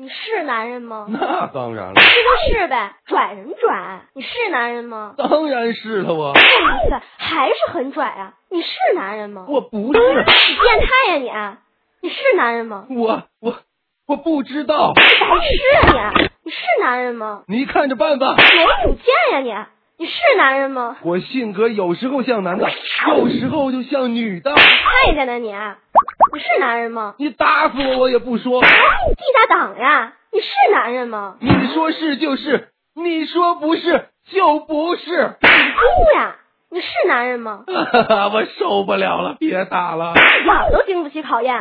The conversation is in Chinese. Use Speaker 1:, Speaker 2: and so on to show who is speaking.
Speaker 1: 你是男人吗？
Speaker 2: 那当然了。
Speaker 1: 是就是呗，拽什么拽？你是男人吗？
Speaker 2: 当然是了我。
Speaker 1: 哇塞，还是很拽啊！你是男人吗？
Speaker 2: 我不是。
Speaker 1: 你变态呀你！你是男人吗？
Speaker 2: 我不知道。
Speaker 1: 你白痴啊你！你是男人吗？
Speaker 2: 你看着办吧。
Speaker 1: 没主见呀你！你是男人吗？
Speaker 2: 我性格有时候像男的，有时候就像女的。
Speaker 1: 太监呢你！你是男人吗？
Speaker 2: 你打死我也不说。
Speaker 1: 地大党呀！你是男人吗？
Speaker 2: 你说是就是，你说不是就不是。
Speaker 1: 你猪呀！你是男人吗？
Speaker 2: 我受不了了，别打了。
Speaker 1: 老都经不起考验。